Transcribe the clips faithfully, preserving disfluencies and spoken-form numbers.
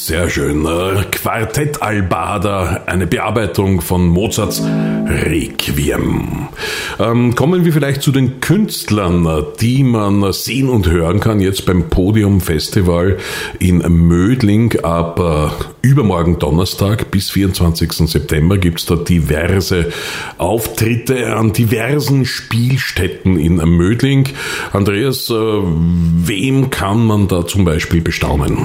Sehr schön. Quartett Albada, eine Bearbeitung von Mozarts Requiem. Ähm, kommen wir vielleicht zu den Künstlern, die man sehen und hören kann jetzt beim Podium Festival in Mödling. Ab äh, übermorgen Donnerstag bis vierundzwanzigsten September gibt es da diverse Auftritte an diversen Spielstätten in Mödling. Andreas, äh, wem kann man da zum Beispiel bestaunen?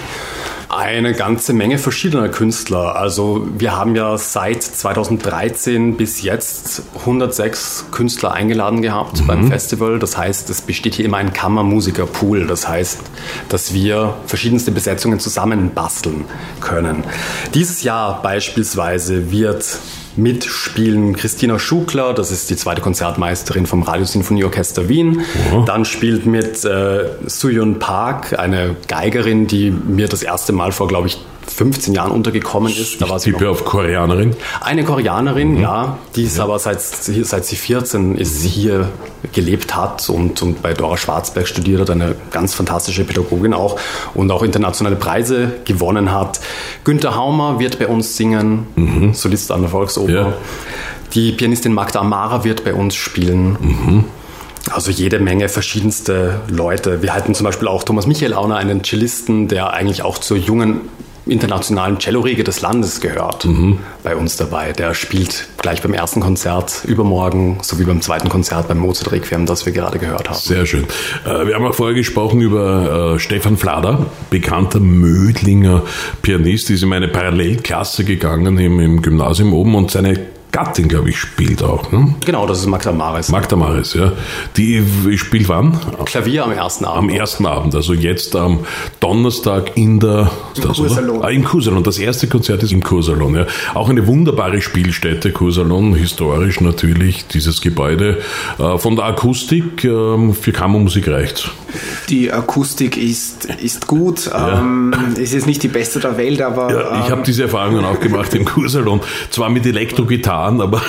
Eine ganze Menge verschiedener Künstler. Also wir haben ja seit zweitausenddreizehn bis jetzt hundertsechs Künstler eingeladen gehabt mhm. beim Festival. Das heißt, es besteht hier immer ein Kammermusikerpool. Das heißt, dass wir verschiedenste Besetzungen zusammenbasteln können. Dieses Jahr beispielsweise wird mitspielen Christina Schukler, das ist die zweite Konzertmeisterin vom Radiosinfonieorchester Wien. Oh. Dann spielt mit äh, Soo-Yeon Park, eine Geigerin, die mir das erste Mal vor, glaube ich, fünfzehn Jahren untergekommen ist. Da war sie tippe auf Koreanerin. Eine Koreanerin, mhm. ja, die ist ja. aber seit, seit sie vierzehn ist, sie hier gelebt hat und, und bei Dora Schwarzberg studiert hat, eine ganz fantastische Pädagogin auch und auch internationale Preise gewonnen hat. Günther Haumer wird bei uns singen, mhm. Solist an der Volksoper. Ja. Die Pianistin Magda Amara wird bei uns spielen. Mhm. Also jede Menge verschiedenste Leute. Wir hatten zum Beispiel auch Thomas Michael Auner, einen Cellisten, der eigentlich auch zur jungen internationalen Cello-Riege des Landes gehört, mhm. bei uns dabei. Der spielt gleich beim ersten Konzert übermorgen, sowie beim zweiten Konzert beim Mozart Requiem, das wir gerade gehört haben. Sehr schön. Wir haben auch vorher gesprochen über äh, Stefan Flader, bekannter Mödlinger Pianist, ist in meine Parallelklasse gegangen im, im Gymnasium oben und seine Gattin, glaube ich, spielt auch. Ne? Genau, das ist Magda Maris. Magda Maris, ja. Die spielt wann? Klavier am ersten Abend. Am ersten Abend, also jetzt am Donnerstag in der... Im Kursalon. Ah, im Kursalon. Das erste Konzert ist im Kursalon, ja. Auch eine wunderbare Spielstätte, Kursalon, historisch natürlich, dieses Gebäude. Äh, von der Akustik äh, für Kammermusik reicht. Die Akustik ist, ist gut. Ja. Ähm, es ist nicht die beste der Welt, aber... Ja, ich ähm, habe diese Erfahrungen auch gemacht im Kursalon. Zwar mit Elektrogitarren, aber,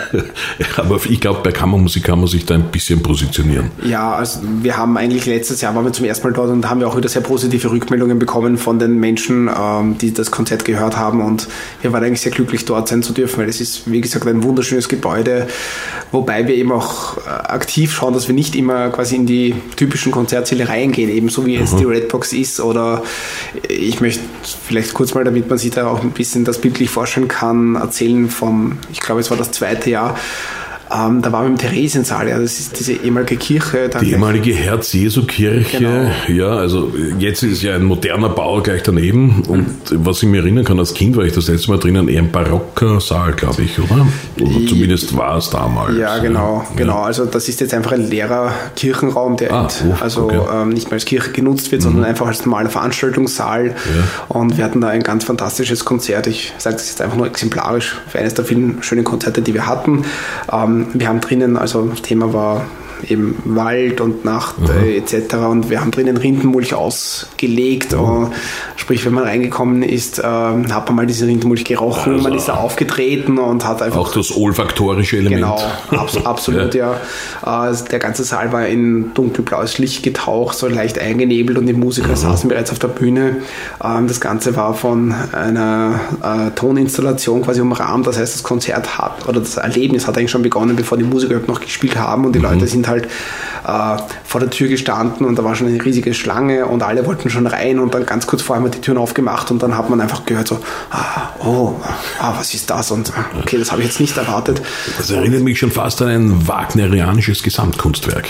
aber ich glaube, bei Kammermusik kann man sich da ein bisschen positionieren. Ja, also wir haben eigentlich letztes Jahr, waren wir zum ersten Mal dort und da haben wir auch wieder sehr positive Rückmeldungen bekommen von den Menschen, ähm, die das Konzert gehört haben und wir waren eigentlich sehr glücklich, dort sein zu dürfen, weil es ist, wie gesagt, ein wunderschönes Gebäude, wobei wir eben auch aktiv schauen, dass wir nicht immer quasi in die typischen Konzertsäle reingehen, eben so wie es mhm. die Redbox ist, oder ich möchte vielleicht kurz mal, damit man sich da auch ein bisschen das bildlich vorstellen kann, erzählen vom, ich glaube, es war das zweite Jahr, ähm, da waren wir im Theresiensaal, ja, das ist diese ehemalige Kirche. Die ehemalige Herz-Jesu-Kirche, genau. Ja, also jetzt ist ja ein moderner Bau gleich daneben und mhm. was ich mir erinnern kann, als Kind war ich das letzte Mal drinnen, eher ein barocker Saal, glaube ich, oder? Oder zumindest war es damals. Ja, genau, ja. genau, also das ist jetzt einfach ein leerer Kirchenraum, der ah, oh, also okay. ähm, nicht mehr als Kirche genutzt wird, mhm. sondern einfach als normaler Veranstaltungssaal, ja. Und wir hatten da ein ganz fantastisches Konzert, ich sage das jetzt einfach nur exemplarisch für eines der vielen schönen Konzerte, die wir hatten. Ähm, Wir haben drinnen, also das Thema war eben Wald und Nacht äh, et cetera. Und wir haben drinnen Rindenmulch ausgelegt. Mhm. Und, sprich, wenn man reingekommen ist, äh, hat man mal diesen Rindenmulch gerochen, also man ist da aufgetreten und hat einfach... Auch das olfaktorische Element. Genau, abs- absolut, ja. ja. Äh, der ganze Saal war in dunkelblaues Licht getaucht, so leicht eingenebelt und die Musiker mhm. saßen bereits auf der Bühne. Ähm, das Ganze war von einer äh, Toninstallation quasi umrahmt. Das heißt, das Konzert hat, oder das Erlebnis hat eigentlich schon begonnen, bevor die Musiker noch gespielt haben und die mhm. Leute sind halt äh, vor der Tür gestanden und da war schon eine riesige Schlange und alle wollten schon rein und dann ganz kurz vorher haben wir die Türen aufgemacht und dann hat man einfach gehört so, ah, oh, ah, was ist das? Und okay, das habe ich jetzt nicht erwartet. Das erinnert mich schon fast an ein wagnerianisches Gesamtkunstwerk.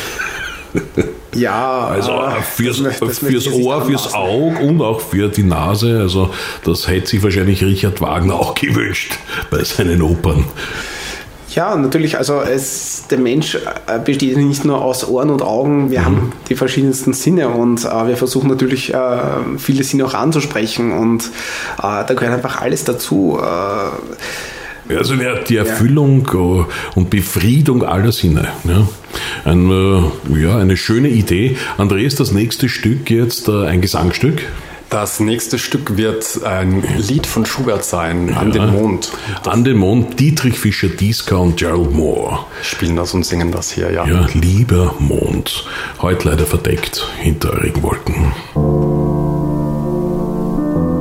Ja. Ja, also fürs, das, das fürs Ohr, fürs Auge und auch für die Nase. Also das hätte sich wahrscheinlich Richard Wagner auch gewünscht bei seinen Opern. Ja, natürlich, also es, der Mensch besteht nicht nur aus Ohren und Augen, wir mhm. haben die verschiedensten Sinne und äh, wir versuchen natürlich äh, viele Sinne auch anzusprechen und äh, da gehört einfach alles dazu. Äh, Also die Erfüllung ja. und Befriedung aller Sinne. Ja. Ein, ja, eine schöne Idee. Andreas, das nächste Stück jetzt ein Gesangsstück? Das nächste Stück wird ein Lied von Schubert sein, ja. An den Mond. An den Mond, Dietrich Fischer-Dieskau und Gerald Moore. Spielen das und singen das hier, ja. Ja, lieber Mond, heute leider verdeckt hinter Regenwolken.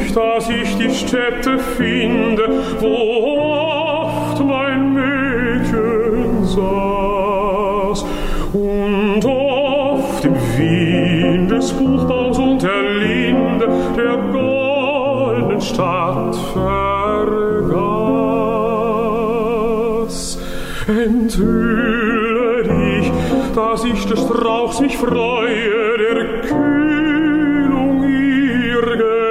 ich, dass ich die Stätte finde, wo oft mein Mädchen saß und oft im Wien des Buchbaums und der Linde der goldenen Stadt vergaß. Enthülle dich, dass ich des Strauchs mich freue, der Kühlung ihr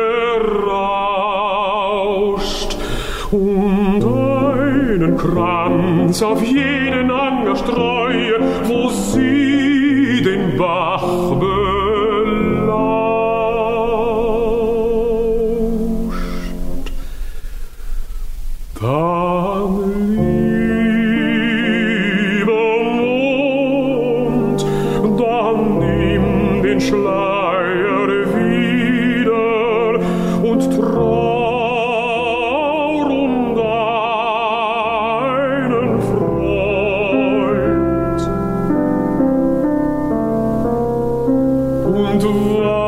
gerauscht, und einen Kranz auf jeden Anger streue, wo sie den Bach belauscht. Dann Schleier wieder und traur um deinen Freund und